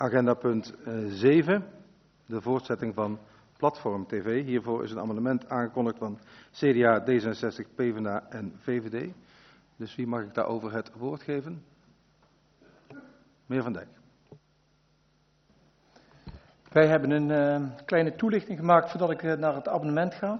Agenda punt 7, de voortzetting van Platform TV. Hiervoor is een amendement aangekondigd van CDA, D66, PvdA en VVD. Dus wie mag ik daarover het woord geven? Meneer Van Dijk. Wij hebben een kleine toelichting gemaakt voordat ik naar het abonnement ga.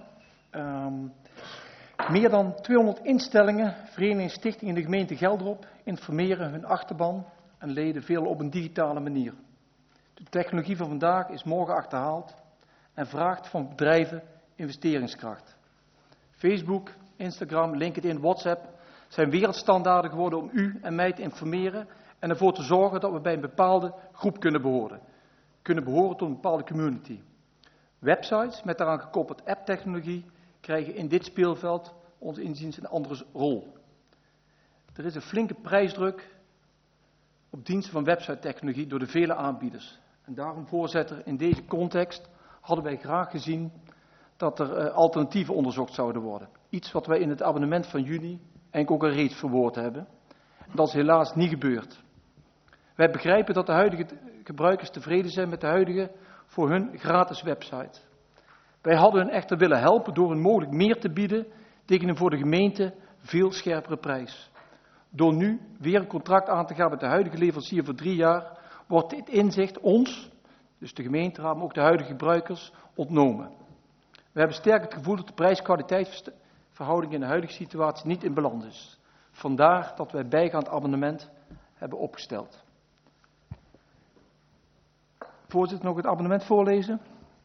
Meer dan 200 instellingen, verenigingen en stichtingen in de gemeente Gelderop informeren hun achterban en leden veel op een digitale manier. De technologie van vandaag is morgen achterhaald en vraagt van bedrijven investeringskracht. Facebook, Instagram, LinkedIn, WhatsApp zijn wereldstandaarden geworden om u en mij te informeren en ervoor te zorgen dat we bij een bepaalde groep kunnen behoren. Kunnen behoren tot een bepaalde community. Websites met daaraan gekoppeld apptechnologie krijgen in dit speelveld ons inziens een andere rol. Er is een flinke prijsdruk op diensten van website-technologie door de vele aanbieders. En daarom, voorzitter, in deze context hadden wij graag gezien dat er alternatieven onderzocht zouden worden. Iets wat wij in het abonnement van juni eigenlijk ook al reeds verwoord hebben. Dat is helaas niet gebeurd. Wij begrijpen dat de huidige gebruikers tevreden zijn met de huidige voor hun gratis website. Wij hadden hen echter willen helpen door hun mogelijk meer te bieden tegen een voor de gemeente veel scherpere prijs. Door nu weer een contract aan te gaan met de huidige leverancier voor 3 jaar, wordt dit inzicht ons, dus de gemeenteraad, maar ook de huidige gebruikers, ontnomen. We hebben sterk het gevoel dat de prijs-kwaliteitsverhouding in de huidige situatie niet in balans is. Vandaar dat wij bijgaand abonnement hebben opgesteld. Voorzitter, nog het abonnement voorlezen.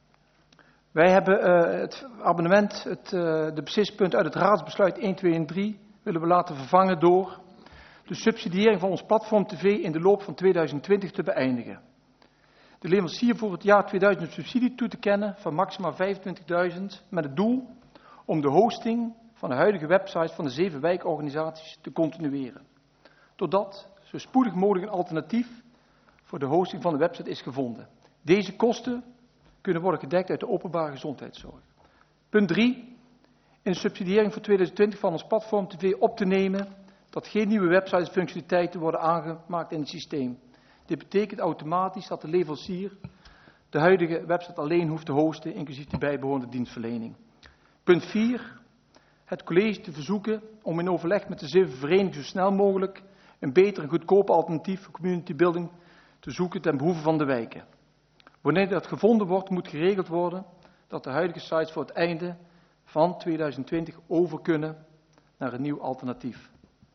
Wij hebben het abonnement, de beslispunten uit het raadsbesluit 1, 2 en 3 willen we laten vervangen door de subsidiëring van ons platform TV in de loop van 2020 te beëindigen. De leverancier voor het jaar 2000 een subsidie toe te kennen van maximaal 25.000 met het doel om de hosting van de huidige websites van de 7 wijkorganisaties te continueren. Totdat zo spoedig mogelijk een alternatief voor de hosting van de website is gevonden. Deze kosten kunnen worden gedekt uit de openbare gezondheidszorg. Punt 3. In de subsidiëring voor 2020 van ons platform TV op te nemen dat geen nieuwe websites functionaliteiten worden aangemaakt in het systeem. Dit betekent automatisch dat de leverancier de huidige website alleen hoeft te hosten, inclusief de bijbehorende dienstverlening. Punt 4. Het college te verzoeken om in overleg met de 7 verenigingen zo snel mogelijk een beter en goedkoper alternatief voor community building te zoeken ten behoeve van de wijken. Wanneer dat gevonden wordt, moet geregeld worden dat de huidige sites voor het einde van 2020 over kunnen naar een nieuw alternatief.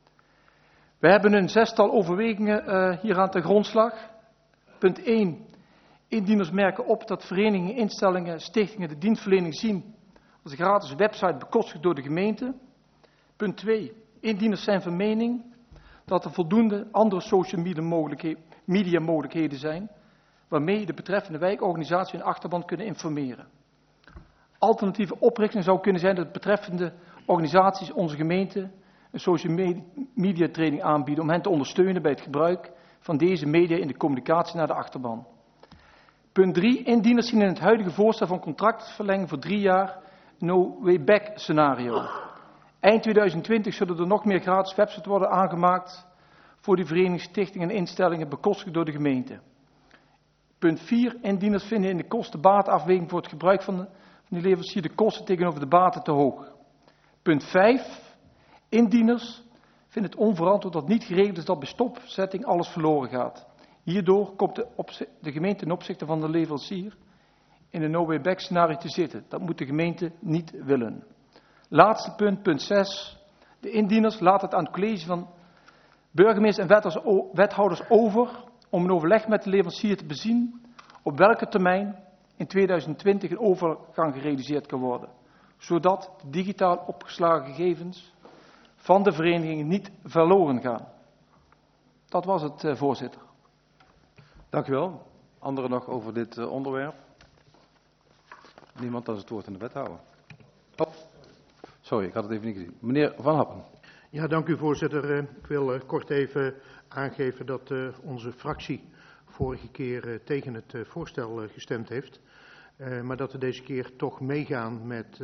We hebben een 6-tal overwegingen hieraan ten grondslag. Punt 1. Indieners merken op dat verenigingen, instellingen, stichtingen de dienstverlening zien als een gratis website bekostigd door de gemeente. Punt 2. Indieners zijn van mening dat er voldoende andere social media mogelijkheden zijn waarmee de betreffende wijkorganisatie hun achterban kunnen informeren. Alternatieve oprichting zou kunnen zijn dat de betreffende organisaties onze gemeente een social media training aanbieden om hen te ondersteunen bij het gebruik van deze media in de communicatie naar de achterban. Punt 3. Indieners zien in het huidige voorstel van contractverlenging voor 3 jaar no way back scenario. Eind 2020 zullen er nog meer gratis websites worden aangemaakt voor die verenigingen, stichtingen en instellingen bekostigd door de gemeente. Punt 4. Indieners vinden in de kosten-baatafweging voor het gebruik van de leverancier de kosten tegenover de baten te hoog. Punt 5. Indieners vinden het onverantwoord dat niet geregeld is dat bij stopzetting alles verloren gaat. Hierdoor komt de gemeente ten opzichte van de leverancier in een no-way-back scenario te zitten. Dat moet de gemeente niet willen. Laatste punt, punt 6. De indieners laten het aan het college van burgemeester en wethouders over om een overleg met de leverancier te bezien op welke termijn in 2020 een overgang gerealiseerd kan worden, zodat de digitaal opgeslagen gegevens van de verenigingen niet verloren gaan. Dat was het, voorzitter. Dank u wel. Anderen nog over dit onderwerp? Niemand, dan is het woord aan de wethouder. Oh, sorry, ik had het even niet gezien. Meneer Van Happen. Ja, dank u voorzitter. Ik wil kort even aangeven dat onze fractie vorige keer tegen het voorstel gestemd heeft. Maar dat we deze keer toch meegaan met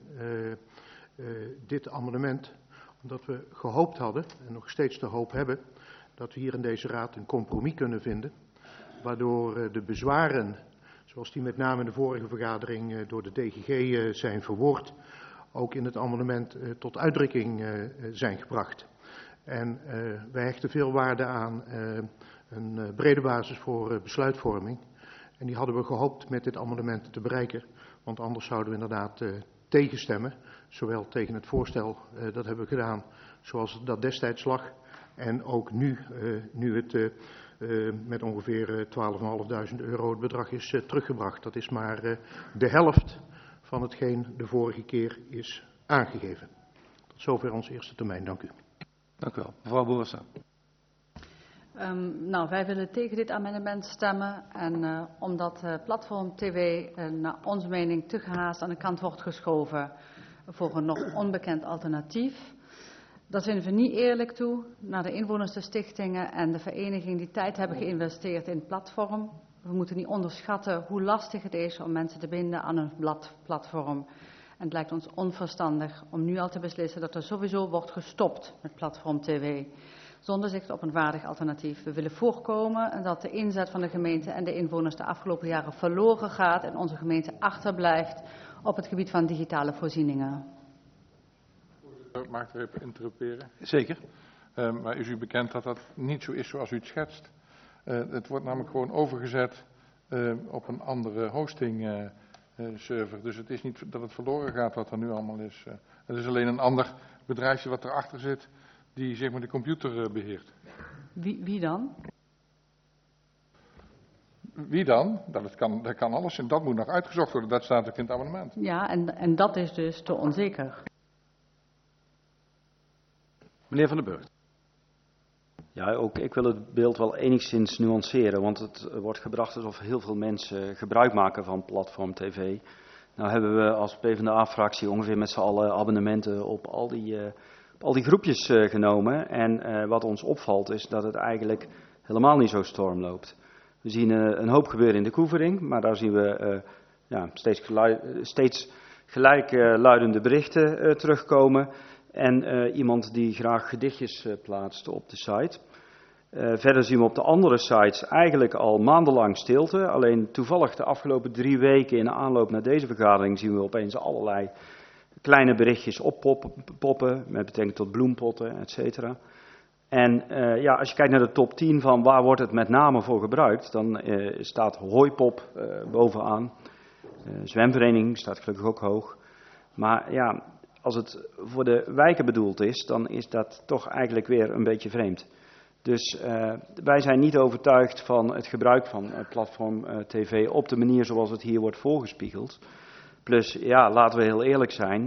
dit amendement. Omdat we gehoopt hadden, en nog steeds de hoop hebben, dat we hier in deze raad een compromis kunnen vinden. waardoor de bezwaren, zoals die met name in de vorige vergadering door de DGG zijn verwoord, ook in het amendement tot uitdrukking zijn gebracht. En wij hechten veel waarde aan een brede basis voor besluitvorming. En die hadden we gehoopt met dit amendement te bereiken, want anders zouden we inderdaad tegenstemmen. Zowel tegen het voorstel, dat hebben we gedaan zoals dat destijds lag. En ook nu het met ongeveer 12.500 euro het bedrag is teruggebracht. Dat is maar de helft van hetgeen de vorige keer is aangegeven. Tot zover onze eerste termijn. Dank u. Dank u wel. Mevrouw Boersa. Wij willen tegen dit amendement stemmen. En omdat Platform TV naar onze mening te gehaast aan de kant wordt geschoven voor een nog onbekend alternatief. Dat vinden we niet eerlijk toe naar de inwoners, de stichtingen en de verenigingen die tijd hebben geïnvesteerd in het platform. We moeten niet onderschatten hoe lastig het is om mensen te binden aan een platform. En het lijkt ons onverstandig om nu al te beslissen dat er sowieso wordt gestopt met Platform TV. Zonder zicht op een waardig alternatief. We willen voorkomen dat de inzet van de gemeente en de inwoners de afgelopen jaren verloren gaat en onze gemeente achterblijft op het gebied van digitale voorzieningen. Mag ik er even interruperen? Zeker. Maar is u bekend dat dat niet zo is zoals u het schetst? Het wordt namelijk gewoon overgezet op een andere hosting server. Dus het is niet dat het verloren gaat wat er nu allemaal is. Het is alleen een ander bedrijfje wat erachter zit die zeg maar de computer beheert. Wie dan? Wie dan? Dat kan alles en dat moet nog uitgezocht worden. Dat staat ook in het abonnement. Ja, en dat is dus te onzeker. Meneer Van den Burgt. Ja, ook ik wil het beeld wel enigszins nuanceren, want het wordt gebracht alsof heel veel mensen gebruik maken van Platform TV. Nou hebben we als PvdA-fractie ongeveer met z'n allen abonnementen op al die groepjes genomen. En wat ons opvalt is dat het eigenlijk helemaal niet zo storm loopt. We zien een hoop gebeuren in de Koevering, maar daar zien we steeds gelijkluidende berichten terugkomen. En iemand die graag gedichtjes plaatst op de site. Verder zien we op de andere sites eigenlijk al maandenlang stilte. Alleen toevallig de afgelopen 3 weken in de aanloop naar deze vergadering zien we opeens allerlei kleine berichtjes oppoppen met betrekking tot bloempotten, et cetera. En als je kijkt naar de top 10 van waar wordt het met name voor gebruikt, dan staat Hooipop bovenaan. Zwemvereniging staat gelukkig ook hoog. Maar ja, als het voor de wijken bedoeld is, dan is dat toch eigenlijk weer een beetje vreemd. Dus wij zijn niet overtuigd van het gebruik van Platform TV op de manier zoals het hier wordt voorgespiegeld. Plus, ja, laten we heel eerlijk zijn.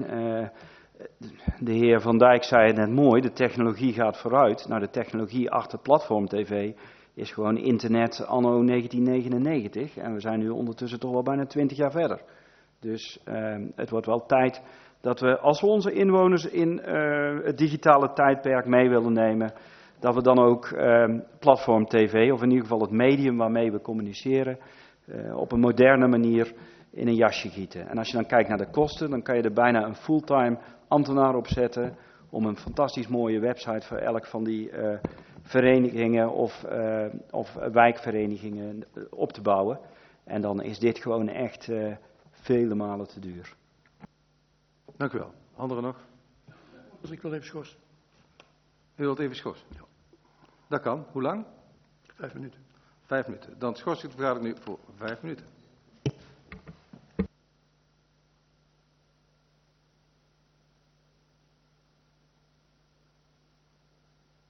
De heer Van Dijk zei het net mooi, de technologie gaat vooruit. Nou, de technologie achter Platform TV is gewoon internet anno 1999. En we zijn nu ondertussen toch wel bijna 20 jaar verder. Dus het wordt wel tijd dat we, als we onze inwoners in het digitale tijdperk mee willen nemen, dat we dan ook Platform TV, of in ieder geval het medium waarmee we communiceren, op een moderne manier in een jasje gieten. En als je dan kijkt naar de kosten, dan kan je er bijna een fulltime ambtenaar op zetten om een fantastisch mooie website voor elk van die verenigingen of wijkverenigingen op te bouwen. En dan is dit gewoon echt vele malen te duur. Dank u wel. Anderen nog? Dus ik wil even schorsen. U wilt even schorsen? Ja. Dat kan. Hoe lang? 5 minuten. 5 minuten. Dan schors ik de vergadering nu voor 5 minuten.